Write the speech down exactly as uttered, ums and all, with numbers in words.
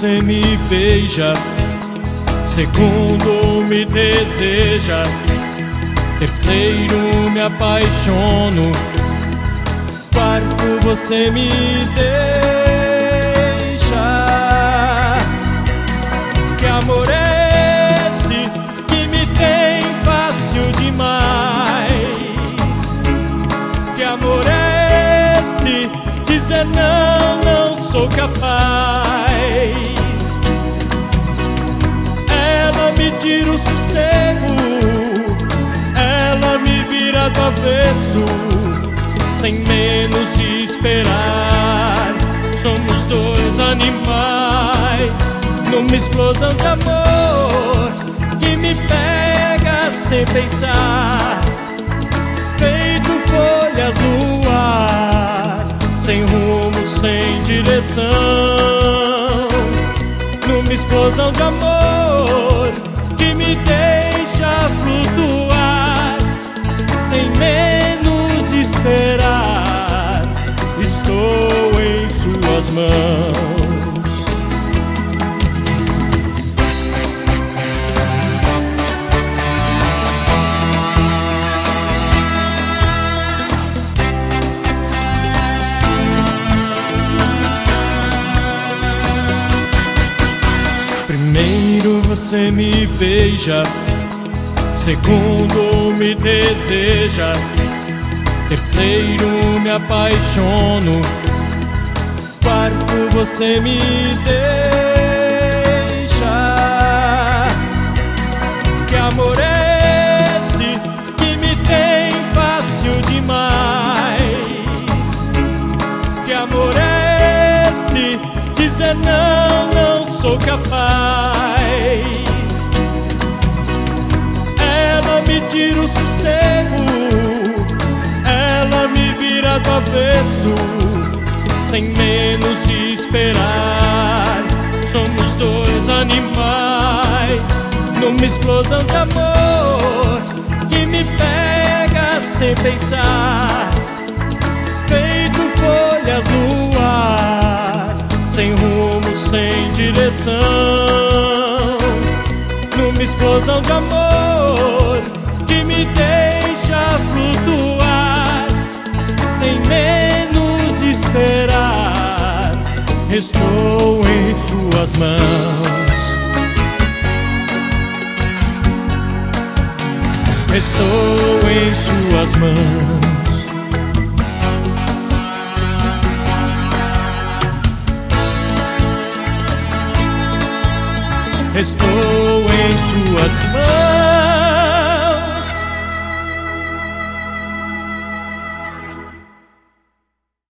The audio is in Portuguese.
você me beija, segundo me deseja, terceiro me apaixono, quarto você me deixa. Que amor é esse que me tem fácil demais? Que amor é esse? Dizer não, não sou capaz. Ela me tira o sossego, ela me vira do avesso, sem menos esperar. Somos dois animais numa explosão de amor que me pega sem pensar, feito folhas no ar, sem rumo, sem direção. Numa explosão de amor que me deixa flutuar, sem menos esperar. Estou em suas mãos. Primeiro você me beija, segundo me deseja, terceiro me apaixono, quarto você me deixa. Que amor é esse que me tem fácil demais? Que amor é esse? Dizer não, não sou capaz. Ela me tira o sossego, ela me vira do avesso, sem menos esperar. Somos dois animais numa explosão de amor que me pega sem pensar, feito folhas no ar, sem rumo, sem direção. Numa explosão de amor que me deixa flutuar, sem menos esperar. Estou em suas mãos. Estou em suas mãos. Estou em suas mãos.